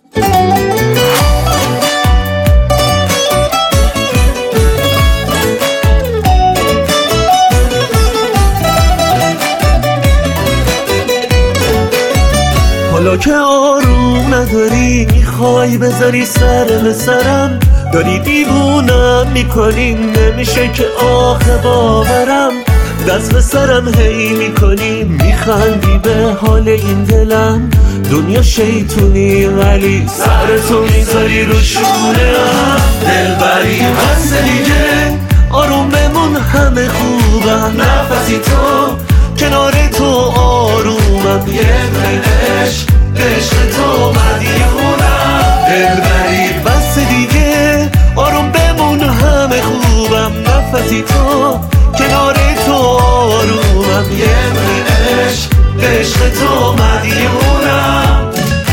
حالا که آروم نداری میخوای بذاری سر به سرم، داری دیوونم میکنی نمیشه که آخه باورم. دست به سرم هی میکنی میخندی به حال این دلم، دنیا شیطونی ولی سرتو میذاری رو شونه‌ام. دلبری بس دیگه آروم بمون همه خوبم، نفسی تو کنار تو آرومم، یه دونه عشق تو مدیونم. دلبری بس دیگه آروم بمون همه خوبم، نفسی تو کنار تو آرومم، یه دونه عشق تو مدیونم.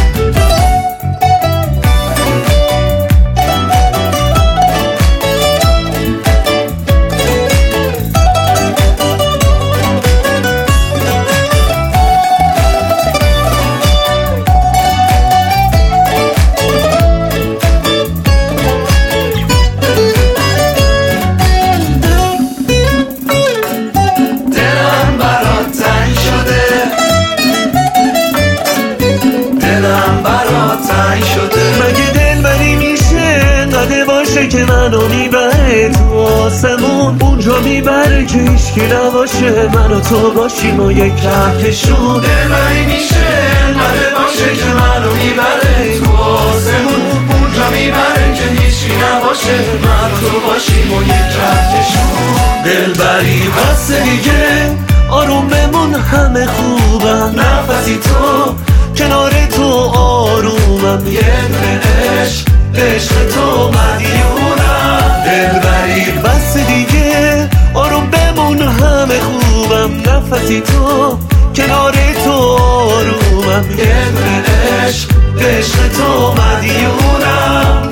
مگه دلبری میشه انقدر باشه که منو میبره تو آسمون، اونجا میبره که هیچکی نباشه من و تو باشیم و یک کهکشون. دلبری میشه انقدر باشه که منو میبره تو آسمون، اونجا میبره که هیچکی نباشه من و تو باشیم و یک کهکشون. دلبری بس دیگه آروم بمون همه خوبم، نفسی تو کنار تو آرومم، یه دونه عشق تو مدیونم. دلبری بس دیگه آروم بمون همه خوبم، نفسی تو کنار تو آرومم، یه دونه عشق تو مدیونم.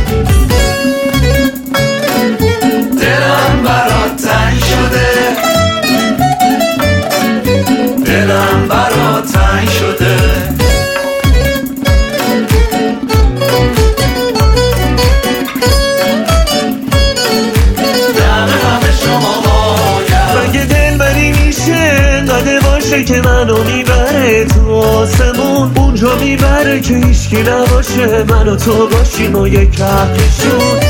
دلم برات تنگ شده، دلم برات تنگ شده. مگه دلبری میشه انقدر باشه که منو میبره تو آسمون، اونجا میبره که هیچکی نباشه من و تو باشیم و یک کهکشون.